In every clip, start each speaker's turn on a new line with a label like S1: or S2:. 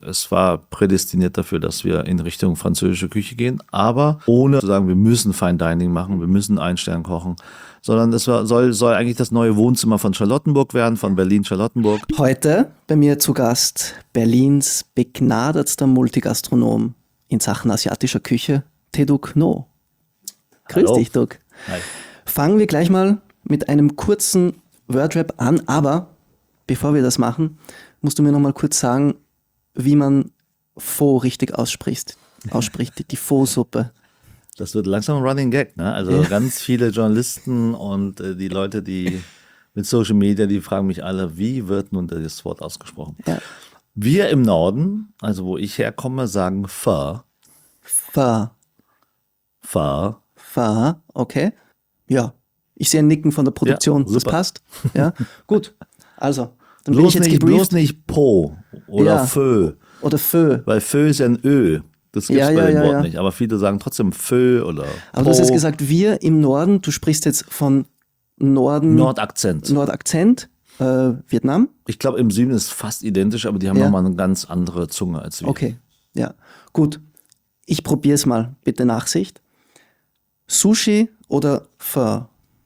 S1: Es war prädestiniert dafür, dass wir in Richtung französische Küche gehen, aber ohne zu sagen, wir müssen Fine Dining machen, wir müssen Ein-Stern kochen, sondern soll eigentlich das neue Wohnzimmer von Charlottenburg werden, von Berlin-Charlottenburg.
S2: Heute bei mir zu Gast Berlins begnadetster Multigastronom in Sachen asiatischer Küche, Teduk No. Grüß
S1: Hallo.
S2: dich, Duk.
S1: Hi.
S2: Fangen wir gleich mal mit einem kurzen Wordrap an, aber bevor wir das machen, musst du mir noch mal kurz sagen, wie man Pho richtig ausspricht, die Pho-Suppe.
S1: Das wird langsam ein Running Gag, ne? Also ganz viele Journalisten und die Leute, die mit Social Media, die fragen mich alle, wie wird nun das Wort ausgesprochen?
S2: Ja.
S1: Wir im Norden, also wo ich herkomme, sagen Pho.
S2: Pho.
S1: Pho.
S2: Pho, okay. Ja, ich sehe ein Nicken von der Produktion,
S1: Ja,
S2: das
S1: super.
S2: passt. Ja, gut. Also, dann bin ich
S1: Bloß
S2: jetzt
S1: nicht,
S2: gebrieft.
S1: bloß nicht Po oder
S2: Ja.
S1: Fö,
S2: Oder Pho.
S1: weil Fö ist ja ein Ö. Das gibt's
S2: Ja,
S1: bei
S2: ja,
S1: dem
S2: ja,
S1: Wort
S2: ja.
S1: nicht. Aber viele sagen trotzdem Fö oder
S2: Aber du hast jetzt
S1: Po.
S2: gesagt, wir im Norden, du sprichst jetzt von Norden,
S1: Nordakzent.
S2: Nordakzent, Vietnam.
S1: Ich glaube, im Süden ist es fast identisch, aber die haben
S2: Ja.
S1: nochmal eine ganz andere Zunge als wir.
S2: Okay, ja, gut. Ich probiere es mal, bitte Nachsicht. Sushi oder Pho?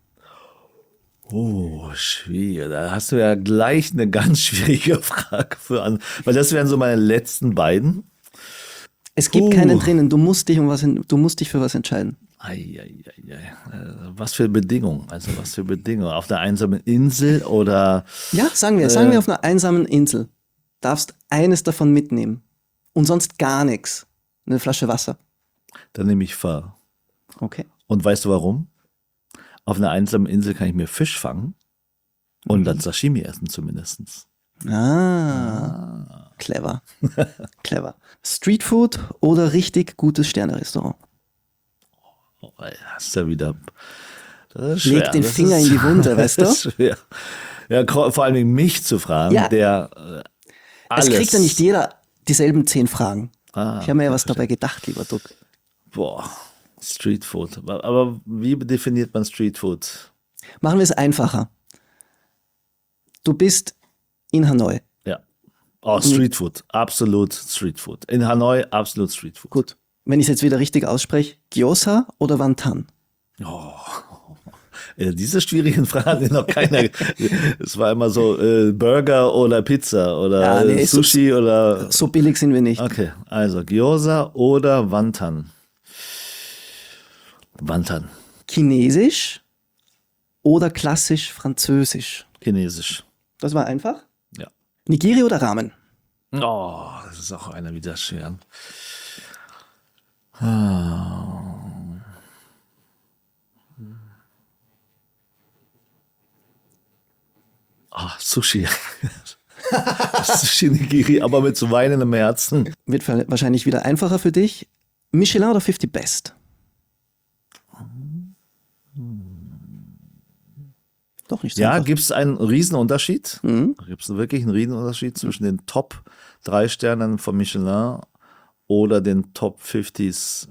S1: Oh, schwierig. Da hast du ja gleich eine ganz schwierige Frage weil das wären so meine letzten beiden.
S2: Es gibt keine drinnen, du musst dich für was entscheiden.
S1: Was für Bedingungen? Also was für Bedingungen? Auf der einsamen Insel oder
S2: Ja, sagen wir auf einer einsamen Insel. Darfst eines davon mitnehmen und sonst gar nichts. Eine Flasche Wasser.
S1: dann nehme ich Pho.
S2: Okay.
S1: Und weißt du warum? Auf einer einsamen Insel kann ich mir Fisch fangen und dann Sashimi essen zumindest.
S2: Clever. Clever. Streetfood oder richtig gutes Sternerestaurant?
S1: Oh, das ist ja wieder. Das ist schwer.
S2: Leg den
S1: Das
S2: Finger
S1: ist-
S2: in die Wunde, weißt du?
S1: Das ist schwer. Ja, vor allem mich zu fragen,
S2: Ja.
S1: der alles.
S2: Es kriegt ja nicht jeder dieselben 10 Fragen.
S1: Ah,
S2: Ich habe mir ja was dabei gedacht, lieber Duck.
S1: Boah, Streetfood. Aber wie definiert man Streetfood?
S2: Machen wir es einfacher. Du bist in Hanoi.
S1: Ja. Oh, Streetfood. Absolut Streetfood. In Hanoi absolut Streetfood.
S2: Gut. Wenn ich es jetzt wieder richtig ausspreche, Gyoza oder Wantan?
S1: Diese schwierigen Fragen hat noch keiner. Es war immer so Burger oder Pizza oder
S2: Ja, nee,
S1: Sushi oder.
S2: So billig sind wir nicht.
S1: Okay, also Gyoza oder Wantan. Wantan.
S2: Chinesisch oder klassisch Französisch?
S1: Chinesisch.
S2: Das war einfach.
S1: Ja.
S2: Nigiri oder Ramen?
S1: Oh, das ist auch einer wieder schwer. Sushi. Sushi Nigiri, aber mit so weinendem Herzen.
S2: Wird wahrscheinlich wieder einfacher für dich. Michelin oder 50 Best? Doch nicht so
S1: Ja,
S2: einfach.
S1: gibt es einen Riesenunterschied? Gibt es wirklich einen Riesenunterschied zwischen den Top 3 Sternen von Michelin oder den Top 50s?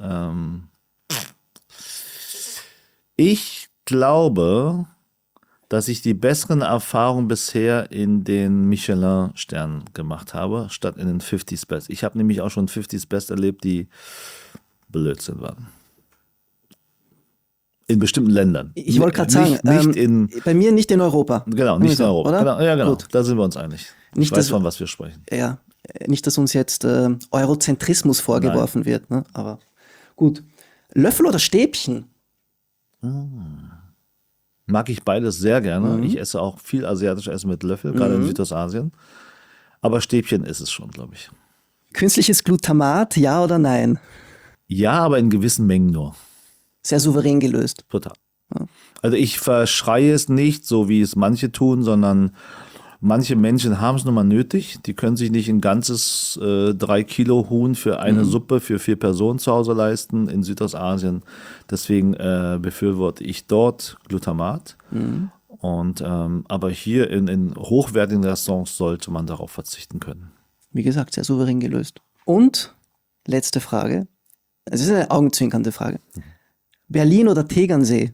S1: Ich glaube, dass ich die besseren Erfahrungen bisher in den Michelin-Sternen gemacht habe, statt in den 50s Best. Ich habe nämlich auch schon 50s Best erlebt, die Blödsinn waren. In bestimmten Ländern.
S2: Ich wollte gerade sagen,
S1: Nicht in.
S2: bei mir nicht in Europa.
S1: Genau, nicht in
S2: So,
S1: Europa.
S2: oder?
S1: Genau, ja, genau.
S2: Gut.
S1: Da sind wir uns einig.
S2: Nicht,
S1: Ich weiß,
S2: dass-
S1: von was wir sprechen.
S2: Ja, nicht, dass uns jetzt Eurozentrismus vorgeworfen wird, ne? Aber gut. Löffel oder Stäbchen?
S1: Mag ich beides sehr gerne. Ich esse auch viel asiatisches Essen mit Löffel, gerade in Südostasien. Aber Stäbchen ist es schon, glaube ich.
S2: Künstliches Glutamat, ja oder nein?
S1: Ja, aber in gewissen Mengen nur.
S2: Sehr souverän gelöst.
S1: Total. Also ich verschreie es nicht, so wie es manche tun, sondern manche Menschen haben es nun mal nötig. Die können sich nicht ein ganzes 3 Kilo Huhn für eine Suppe für 4 Personen zu Hause leisten in Südostasien. Deswegen befürworte ich dort Glutamat. Und aber hier in hochwertigen Restaurants sollte man darauf verzichten können.
S2: Wie gesagt, sehr souverän gelöst. Und letzte Frage. Es ist eine augenzwinkernde Frage. Berlin oder Tegernsee?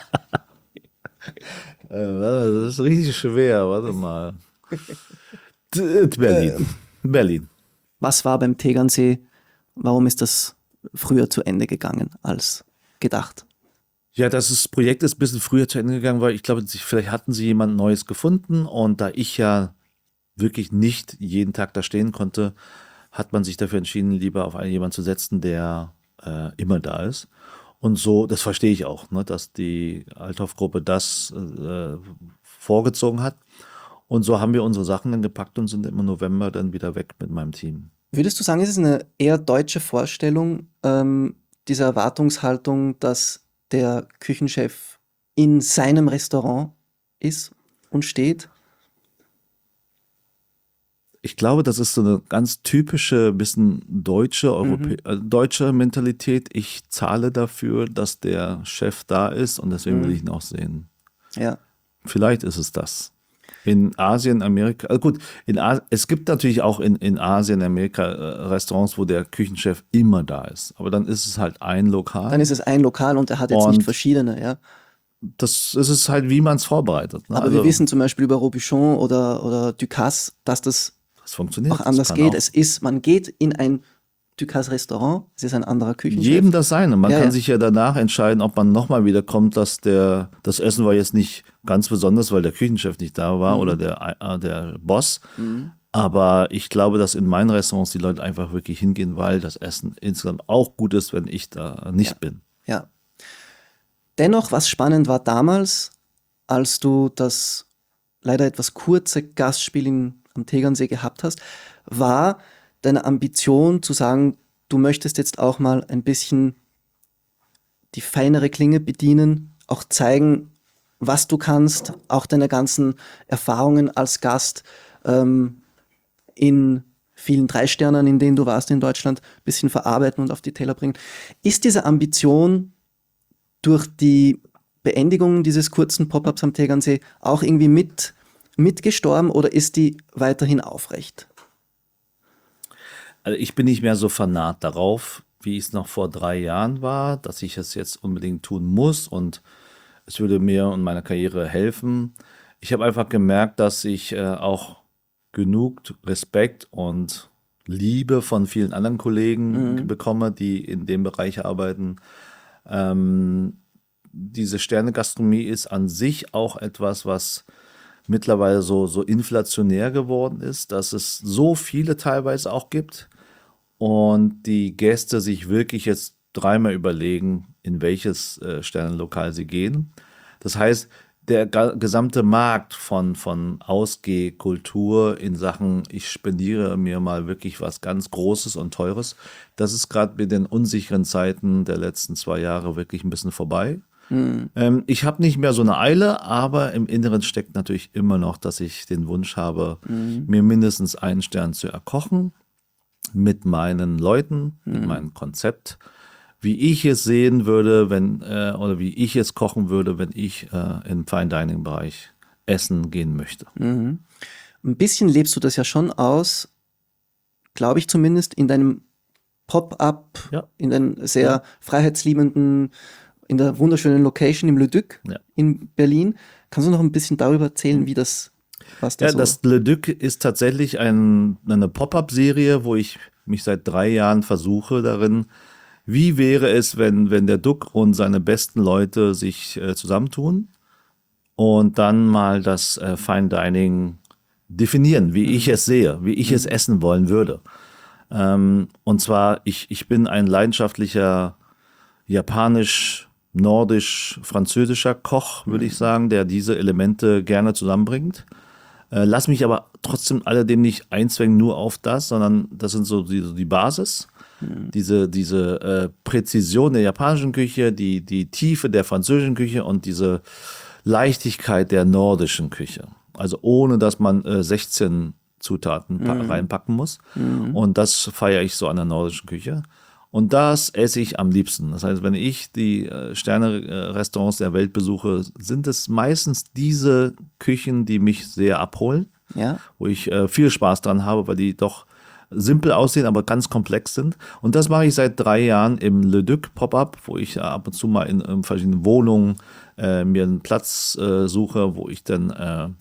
S1: Das ist richtig schwer, warte mal. Berlin. Berlin.
S2: Was war beim Tegernsee? Warum ist das früher zu Ende gegangen als gedacht?
S1: Ja, das Projekt ist ein bisschen früher zu Ende gegangen, weil ich glaube, vielleicht hatten sie jemand Neues gefunden und da ich ja wirklich nicht jeden Tag da stehen konnte, hat man sich dafür entschieden, lieber auf jemanden zu setzen, der immer da ist. Und so, das verstehe ich auch, ne, dass die Althoff-Gruppe das vorgezogen hat. Und so haben wir unsere Sachen dann gepackt und sind im November dann wieder weg mit meinem Team.
S2: Würdest du sagen, es ist eine eher deutsche Vorstellung, diese Erwartungshaltung, dass der Küchenchef in seinem Restaurant ist und steht?
S1: Ich glaube, das ist so eine ganz typische, bisschen deutsche Mentalität. Ich zahle dafür, dass der Chef da ist und deswegen will ich ihn auch sehen.
S2: Ja.
S1: Vielleicht ist es das. In Asien, Amerika, gut, es gibt natürlich auch in Asien, Amerika Restaurants, wo der Küchenchef immer da ist. Aber dann ist es halt ein Lokal.
S2: Dann ist es ein Lokal und er hat jetzt nicht
S1: Und
S2: verschiedene, ja.
S1: Das ist es halt, wie man es vorbereitet. Ne?
S2: Aber wir wissen zum Beispiel über Robuchon oder Ducasse, dass das
S1: funktioniert.
S2: auch anders
S1: kann
S2: geht.
S1: auch.
S2: Man geht in ein Ducasse-Restaurant, es ist ein anderer Küchenchef.
S1: Jedem das seine. Man
S2: Ja,
S1: kann
S2: ja.
S1: sich ja danach entscheiden, ob man nochmal wiederkommt, dass das Essen war jetzt nicht ganz besonders, weil der Küchenchef nicht da war oder der Boss. Aber ich glaube, dass in meinen Restaurants die Leute einfach wirklich hingehen, weil das Essen insgesamt auch gut ist, wenn ich da nicht bin.
S2: Ja. Dennoch, was spannend war damals, als du das leider etwas kurze Gastspiel am Tegernsee gehabt hast, war deine Ambition zu sagen, du möchtest jetzt auch mal ein bisschen die feinere Klinge bedienen, auch zeigen, was du kannst, auch deine ganzen Erfahrungen als Gast in vielen 3-Sternern, in denen du warst in Deutschland, ein bisschen verarbeiten und auf die Teller bringen. Ist diese Ambition durch die Beendigung dieses kurzen Pop-ups am Tegernsee auch irgendwie mitgestorben oder ist die weiterhin aufrecht?
S1: Also ich bin nicht mehr so fanat darauf, wie es noch vor 3 Jahren war, dass ich es jetzt unbedingt tun muss und es würde mir und meiner Karriere helfen. Ich habe einfach gemerkt, dass ich auch genug Respekt und Liebe von vielen anderen Kollegen bekomme, die in dem Bereich arbeiten. Diese Sterne-Gastronomie ist an sich auch etwas, was mittlerweile so inflationär geworden ist, dass es so viele teilweise auch gibt und die Gäste sich wirklich jetzt 3-mal überlegen, in welches Sternenlokal sie gehen. Das heißt, der gesamte Markt von Ausgehkultur in Sachen, ich spendiere mir mal wirklich was ganz Großes und Teures, das ist gerade mit den unsicheren Zeiten der letzten 2 Jahre wirklich ein bisschen vorbei. Ich habe nicht mehr so eine Eile, aber im Inneren steckt natürlich immer noch, dass ich den Wunsch habe, mir mindestens einen Stern zu erkochen mit meinen Leuten, mit meinem Konzept, wie ich es sehen würde, oder wie ich es kochen würde, wenn ich im Fine Dining Bereich essen gehen möchte.
S2: Ein bisschen lebst du das ja schon aus, glaube ich zumindest, in deinem Pop-up,
S1: Ja.
S2: in deinem sehr freiheitsliebenden, in der wunderschönen Location im Le Duc in Berlin. Kannst du noch ein bisschen darüber erzählen, was da
S1: Ja,
S2: so...
S1: das Le Duc ist tatsächlich eine Pop-up-Serie, wo ich mich seit 3 Jahren versuche darin, wie wäre es, wenn der Duc und seine besten Leute sich zusammentun und dann mal das Fine Dining definieren, wie ich es sehe, wie ich es essen wollen würde. Und zwar, ich bin ein leidenschaftlicher japanisch, nordisch, französischer Koch, würde ich sagen, der diese Elemente gerne zusammenbringt. Lass mich aber trotzdem alledem nicht einzwängen nur auf das, sondern das sind so die Basis. Diese Präzision der japanischen Küche, die Tiefe der französischen Küche und diese Leichtigkeit der nordischen Küche. Also ohne, dass man 16 Zutaten reinpacken muss. Und das feiere ich so an der nordischen Küche. Und das esse ich am liebsten. Das heißt, wenn ich die Sterne-Restaurants der Welt besuche, sind es meistens diese Küchen, die mich sehr abholen,
S2: Ja.
S1: wo ich viel Spaß dran habe, weil die doch simpel aussehen, aber ganz komplex sind. Und das mache ich seit 3 Jahren im Le Duc Pop-Up, wo ich ab und zu mal in verschiedenen Wohnungen mir einen Platz suche, wo ich dann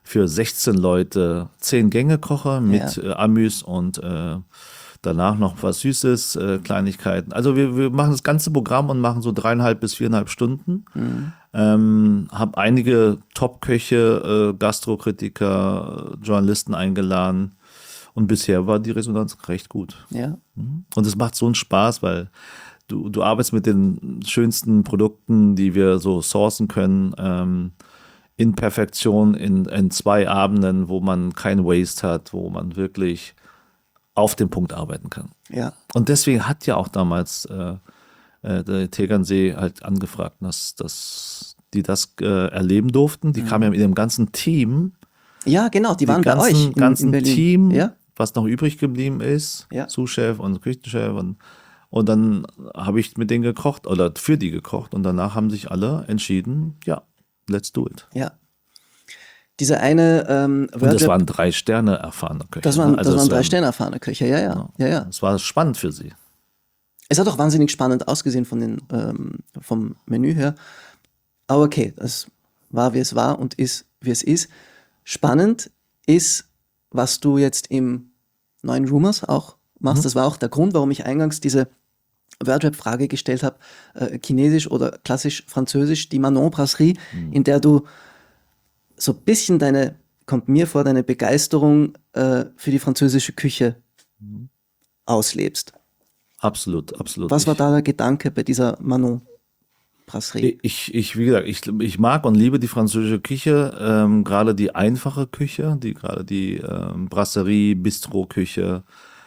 S1: für 16 Leute 10 Gänge koche mit Amüs und danach noch was Süßes, Kleinigkeiten. Also wir machen das ganze Programm und machen so 3,5 bis 4,5 Stunden. Habe einige Top-Köche, Gastrokritiker, Journalisten eingeladen. Und bisher war die Resonanz recht gut.
S2: Ja.
S1: Und es macht so einen Spaß, weil du arbeitest mit den schönsten Produkten, die wir so sourcen können, in Perfektion, in 2 Abenden, wo man kein Waste hat, wo man wirklich auf den Punkt arbeiten kann.
S2: Ja.
S1: Und deswegen hat ja auch damals der Tegernsee halt angefragt, dass die das erleben durften. Die kamen ja mit dem ganzen Team,
S2: Ja, genau, die waren bei
S1: ganzen,
S2: euch in
S1: ganzen
S2: Berlin.
S1: Team,
S2: Ja.
S1: was noch übrig geblieben ist,
S2: Ja.
S1: Sous-Chef und Küchenchef und dann habe ich mit denen gekocht oder für die gekocht und danach haben sich alle entschieden, ja, let's do it.
S2: Ja. Dieser eine
S1: Und das
S2: Wordrap,
S1: waren 3 Sterne erfahrene Köche.
S2: das waren
S1: Also es
S2: 3 Sterne erfahrene Köche, ja.
S1: Es war spannend für sie.
S2: Es hat auch wahnsinnig spannend ausgesehen vom Menü her. Aber okay, es war, wie es war und ist, wie es ist. Spannend ist, was du jetzt im neuen Rumors auch machst. Das war auch der Grund, warum ich eingangs diese Wordrap-Frage gestellt habe, chinesisch oder klassisch französisch, die Manon Brasserie, in der du so ein bisschen kommt mir vor, deine Begeisterung für die französische Küche auslebst.
S1: Absolut, absolut.
S2: Was war da der Gedanke bei dieser Manon Brasserie?
S1: Wie gesagt, ich mag und liebe die französische Küche, gerade die einfache Küche, gerade die Brasserie, Bistro-Küche.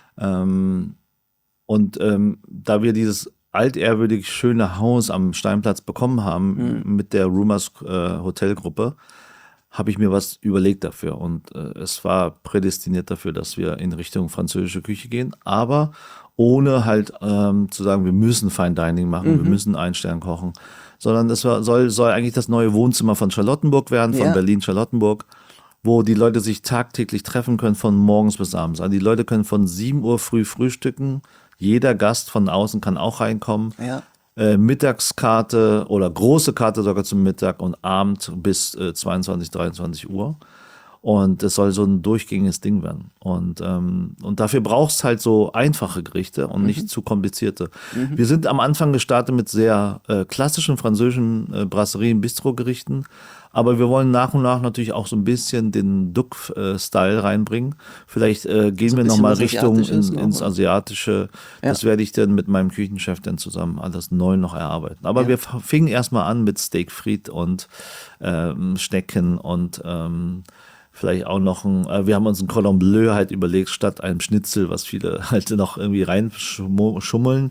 S1: Da wir dieses altehrwürdig schöne Haus am Steinplatz bekommen haben mit der Rumors Hotelgruppe, habe ich mir was überlegt dafür. Und es war prädestiniert dafür, dass wir in Richtung französische Küche gehen, aber ohne halt zu sagen, wir müssen Fine Dining machen, wir müssen einen Stern kochen, sondern das soll eigentlich das neue Wohnzimmer von Charlottenburg werden, von Berlin-Charlottenburg, wo die Leute sich tagtäglich treffen können von morgens bis abends. Also die Leute können von 7 Uhr früh frühstücken, jeder Gast von außen kann auch reinkommen.
S2: Ja.
S1: Mittagskarte oder große Karte sogar zum Mittag und Abend bis 22, 23 Uhr. Und es soll so ein durchgängiges Ding werden. Und dafür brauchst halt so einfache Gerichte und nicht zu komplizierte. Wir sind am Anfang gestartet mit sehr klassischen französischen Brasserien, Bistro-Gerichten. Aber wir wollen nach und nach natürlich auch so ein bisschen den Duck-Style reinbringen. Vielleicht gehen
S2: So
S1: wir
S2: ein
S1: nochmal
S2: bisschen was
S1: Richtung
S2: Asiatisches noch,
S1: ins
S2: oder?
S1: Asiatische.
S2: Ja.
S1: Das werde ich dann mit meinem Küchenchef dann zusammen alles neu noch erarbeiten. Aber wir fingen erstmal an mit Steak Frites und Schnecken und vielleicht auch noch wir haben uns ein Cordon Bleu halt überlegt, statt einem Schnitzel, was viele halt noch irgendwie reinschummeln.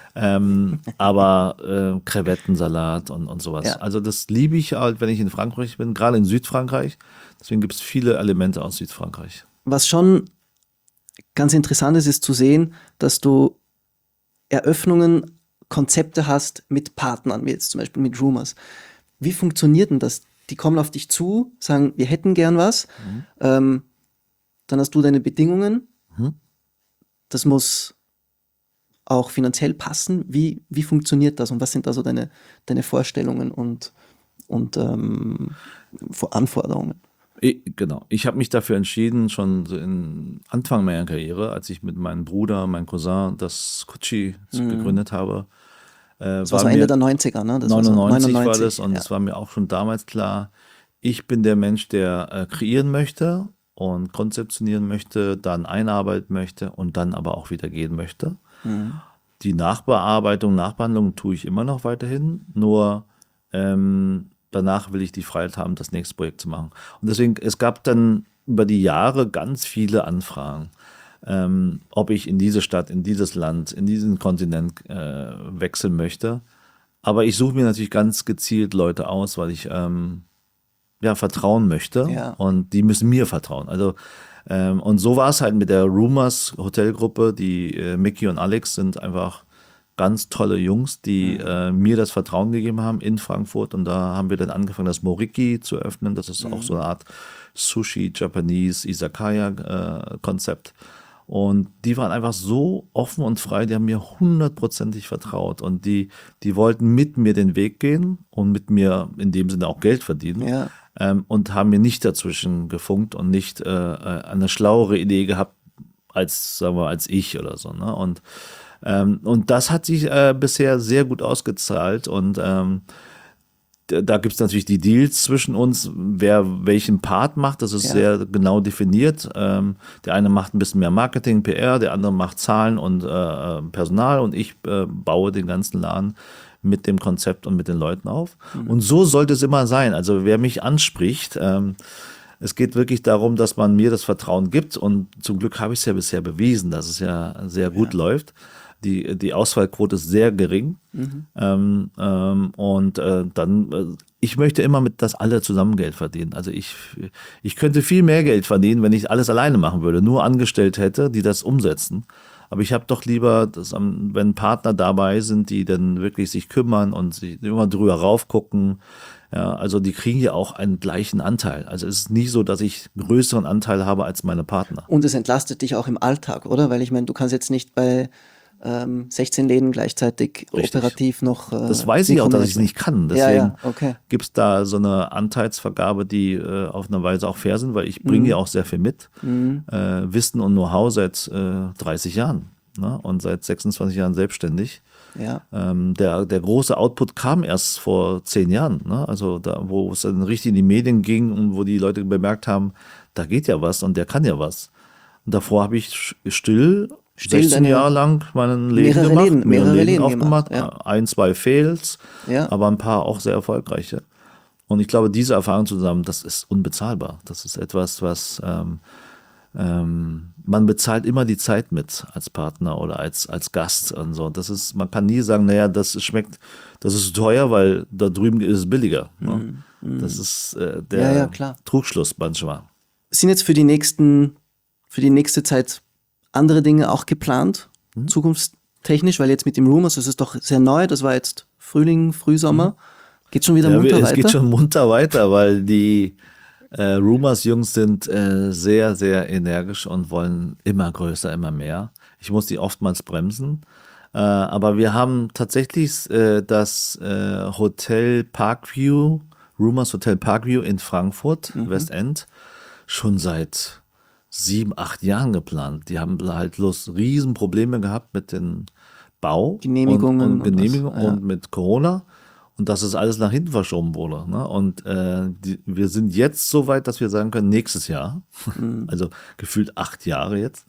S1: Aber Krevettensalat und sowas.
S2: Ja.
S1: Also das liebe ich halt, wenn ich in Frankreich bin, gerade in Südfrankreich. Deswegen gibt es viele Elemente aus Südfrankreich.
S2: Was schon ganz interessant ist, ist zu sehen, dass du Eröffnungen, Konzepte hast mit Partnern, wie jetzt zum Beispiel mit Rumors. Wie funktioniert denn das? Die kommen auf dich zu, sagen, wir hätten gern was. Dann hast du deine Bedingungen. Das muss auch finanziell passen. Wie funktioniert das und was sind da so deine Vorstellungen und Anforderungen?
S1: Genau. Ich habe mich dafür entschieden, schon so in Anfang meiner Karriere, als ich mit meinem Bruder, meinem Cousin, das Kutschi gegründet habe.
S2: Das war so Ende der 90er, ne? Das
S1: 99
S2: war so
S1: war das und es war mir auch schon damals klar, ich bin der Mensch, der kreieren möchte und konzeptionieren möchte, dann einarbeiten möchte und dann aber auch wieder gehen möchte. Die Nachbehandlung tue ich immer noch weiterhin, nur danach will ich die Freiheit haben, das nächste Projekt zu machen. Und deswegen, es gab dann über die Jahre ganz viele Anfragen, ob ich in diese Stadt, in dieses Land, in diesen Kontinent wechseln möchte. Aber ich suche mir natürlich ganz gezielt Leute aus, weil ich vertrauen möchte und die müssen mir vertrauen. Also und so war es halt mit der Rumors Hotelgruppe. Die Mickey und Alex sind einfach ganz tolle Jungs, die mir das Vertrauen gegeben haben in Frankfurt. Und da haben wir dann angefangen, das Moriki zu öffnen. Das ist auch so eine Art Sushi, Japanese, Izakaya-Konzept. Und die waren einfach so offen und frei, die haben mir 100%ig vertraut. Und die wollten mit mir den Weg gehen und mit mir in dem Sinne auch Geld verdienen.
S2: Ja.
S1: und haben mir nicht dazwischen gefunkt und nicht eine schlauere Idee gehabt als, sagen wir, als ich oder so. Ne? Und das hat sich bisher sehr gut ausgezahlt und da gibt es natürlich die Deals zwischen uns, wer welchen Part macht, das ist sehr genau definiert. Der eine macht ein bisschen mehr Marketing, PR, der andere macht Zahlen und Personal und ich baue den ganzen Laden mit dem Konzept und mit den Leuten auf. Und so sollte es immer sein. Also wer mich anspricht, es geht wirklich darum, dass man mir das Vertrauen gibt und zum Glück habe ich es ja bisher bewiesen, dass es ja sehr gut läuft. Die Auswahlquote ist sehr gering. Ich möchte immer dass alle zusammen Geld verdienen. Also ich könnte viel mehr Geld verdienen, wenn ich alles alleine machen würde, nur angestellt hätte, die das umsetzen. Aber ich habe doch lieber, wenn Partner dabei sind, die dann wirklich sich kümmern und sich immer drüber raufgucken. Ja, also die kriegen ja auch einen gleichen Anteil. Also es ist nie so, dass ich einen größeren Anteil habe als meine Partner.
S2: Und es entlastet dich auch im Alltag, oder? Weil ich meine, du kannst jetzt nicht bei 16 Läden gleichzeitig
S1: Richtig.
S2: operativ noch.
S1: Das weiß ich auch, dass ich es nicht kann. Deswegen
S2: okay.
S1: gibt es da so eine Anteilsvergabe, die auf eine Weise auch fair sind, weil ich bringe ja auch sehr viel mit. Wissen und Know-how seit 30 Jahren, ne? Und seit 26 Jahren selbstständig.
S2: Ja.
S1: Der große Output kam erst vor 10 Jahren, ne? Also da, wo es dann richtig in die Medien ging und wo die Leute bemerkt haben, da geht ja was und der kann ja was. Und davor habe ich still 16 Jahre lang meinen Läden gemacht,
S2: mehrere Läden
S1: aufgemacht,
S2: gemacht,
S1: 1, 2 Fails, aber ein paar auch sehr erfolgreiche. Und ich glaube, diese Erfahrung zusammen, das ist unbezahlbar. Das ist etwas, was man bezahlt immer die Zeit mit als Partner oder als Gast und so. Man kann nie sagen, naja, das ist teuer, weil da drüben ist es billiger. Ne? Das ist der Trugschluss manchmal.
S2: Sind jetzt für die nächste Zeit andere Dinge auch geplant, zukunftstechnisch, weil jetzt mit dem Rumors, das ist doch sehr neu, das war jetzt Frühling, Frühsommer. Geht schon wieder munter weiter?
S1: Es geht schon munter weiter, weil die Rumors-Jungs sind sehr, sehr energisch und wollen immer größer, immer mehr. Ich muss die oftmals bremsen. Aber wir haben tatsächlich das Hotel Parkview, Rumors Hotel Parkview in Frankfurt, Westend, schon seit 7, 8 Jahren geplant. Die haben halt Riesenprobleme gehabt mit den
S2: Genehmigungen
S1: und mit Corona. Und dass es alles nach hinten verschoben wurde. Ne? Und wir sind jetzt so weit, dass wir sagen können, nächstes Jahr, also gefühlt 8 Jahre jetzt,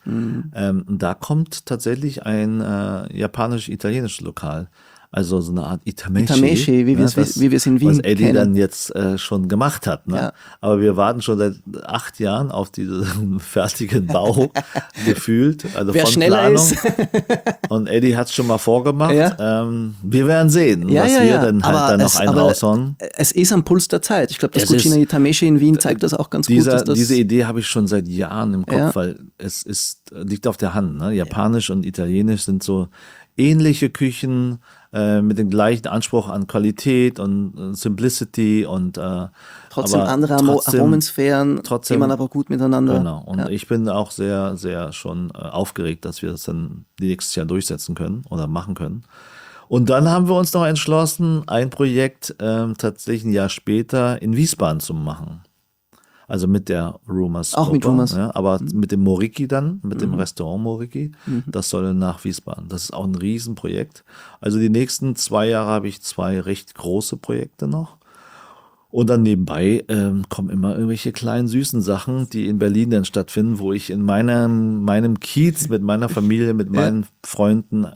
S1: da kommt tatsächlich ein japanisch-italienisches Lokal. Also so eine Art
S2: Itameshi, wie wir es in Wien
S1: was Eddie
S2: kennen.
S1: dann jetzt schon gemacht hat. Ne?
S2: Ja.
S1: Aber wir warten schon seit 8 Jahren auf diesen fertigen Bau gefühlt. Also
S2: Wer
S1: von
S2: schneller
S1: Planung.
S2: ist.
S1: Und Eddie hat es schon mal vorgemacht.
S2: Ja.
S1: Wir werden sehen, was wir dann halt dann noch einen raushauen.
S2: Es ist am Puls der Zeit. Ich glaube, das
S1: Es
S2: Cucina
S1: ist-
S2: Itameshi in Wien zeigt das auch ganz gut. Dass das,
S1: Diese Idee habe ich schon seit Jahren im Kopf,
S2: Ja.
S1: weil liegt auf der Hand. Ne? Japanisch und Italienisch sind so ähnliche Küchen mit dem gleichen Anspruch an Qualität und Simplicity und
S2: trotzdem
S1: aber
S2: andere
S1: trotzdem-
S2: Aromensphären, die man aber gut miteinander.
S1: Genau. Und ich bin auch sehr, sehr schon aufgeregt, dass wir das dann nächstes Jahr durchsetzen können oder machen können. Und dann haben wir uns noch entschlossen, ein Projekt tatsächlich ein Jahr später in Wiesbaden zu machen. Also mit der Rumors.
S2: Auch mit
S1: Gruppe,
S2: Rumors.
S1: Ja, aber mit dem Moriki dann, mit dem Restaurant Moriki. Das soll dann nach Wiesbaden. Das ist auch ein Riesenprojekt. Also die nächsten 2 Jahre habe ich 2 recht große Projekte noch. Und dann nebenbei kommen immer irgendwelche kleinen süßen Sachen, die in Berlin dann stattfinden, wo ich in meinem Kiez mit meiner Familie, mit meinen Freunden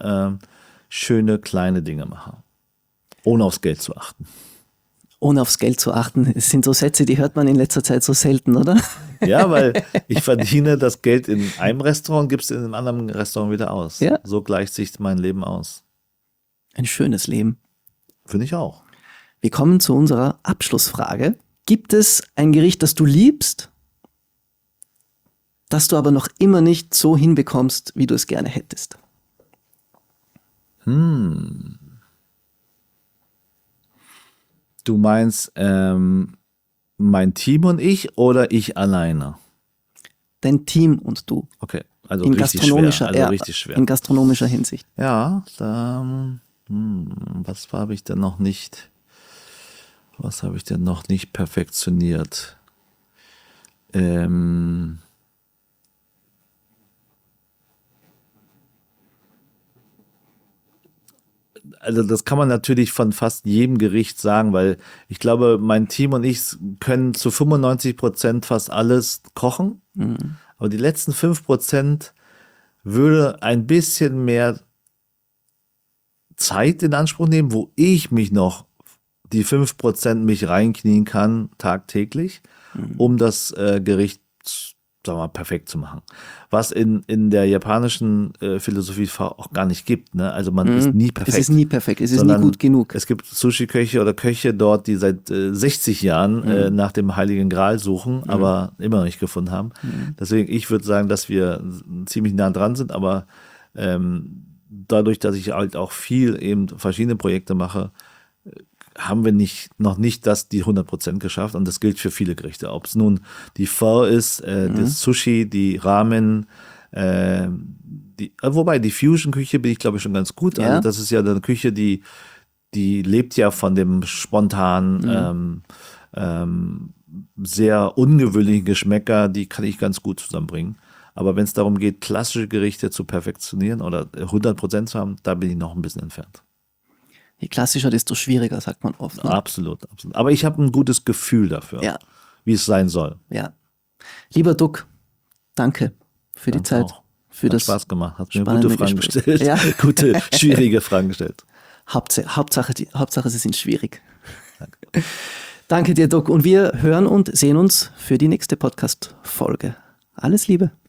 S1: schöne kleine Dinge mache. Ohne aufs Geld zu achten.
S2: Ohne aufs Geld zu achten. Es sind so Sätze, die hört man in letzter Zeit so selten, oder?
S1: Ja, weil ich verdiene das Geld in einem Restaurant, gib's in einem anderen Restaurant wieder aus.
S2: Ja.
S1: So gleicht sich mein Leben aus.
S2: Ein schönes Leben.
S1: Finde ich auch.
S2: Wir kommen zu unserer Abschlussfrage. Gibt es ein Gericht, das du liebst, das du aber noch immer nicht so hinbekommst, wie du es gerne hättest?
S1: Du meinst mein Team und ich oder ich alleine?
S2: Dein Team und du.
S1: Okay, also
S2: In
S1: richtig
S2: gastronomischer,
S1: schwer. Also richtig schwer.
S2: in gastronomischer Hinsicht.
S1: Ja, was habe ich denn noch nicht? Was habe ich denn noch nicht perfektioniert? Also das kann man natürlich von fast jedem Gericht sagen, weil ich glaube, mein Team und ich können zu 95% fast alles kochen. Aber die letzten 5% würde ein bisschen mehr Zeit in Anspruch nehmen, wo ich mich noch die 5% mich reinknien kann tagtäglich, um das Gericht, sagen wir mal, perfekt zu machen. Was in der japanischen Philosophie auch gar nicht gibt. Ne? Also man ist nie perfekt.
S2: Es ist nie perfekt, es ist nie
S1: sondern
S2: gut genug.
S1: Es gibt Sushi-Köche oder Köche dort, die seit 60 Jahren nach dem Heiligen Gral suchen, aber immer noch nicht gefunden haben. Deswegen, ich würde sagen, dass wir ziemlich nah dran sind, aber dadurch, dass ich halt auch viel eben verschiedene Projekte mache, haben wir noch nicht die 100% geschafft, und das gilt für viele Gerichte. Ob es nun die Pho ist, das Sushi, die Ramen, wobei die Fusion-Küche bin ich, glaube ich, schon ganz gut.
S2: Ja.
S1: Also das ist ja eine Küche, die lebt ja von dem spontanen, sehr ungewöhnlichen Geschmäcker, die kann ich ganz gut zusammenbringen. Aber wenn es darum geht, klassische Gerichte zu perfektionieren oder 100% zu haben, da bin ich noch ein bisschen entfernt.
S2: Je klassischer, desto schwieriger, sagt man oft. Ne?
S1: Absolut. Aber ich habe ein gutes Gefühl dafür,
S2: Ja.
S1: wie es sein soll.
S2: Ja. Lieber Duck, danke für die Zeit.
S1: Auch.
S2: Für
S1: Hat
S2: das
S1: Spaß gemacht, hat mir
S2: spannende
S1: gute Fragen
S2: Gespräch.
S1: gestellt,
S2: Ja.
S1: gute, schwierige Fragen gestellt.
S2: Hauptsache, sie sind schwierig. Danke dir, Duck. Und wir hören und sehen uns für die nächste Podcast-Folge. Alles Liebe.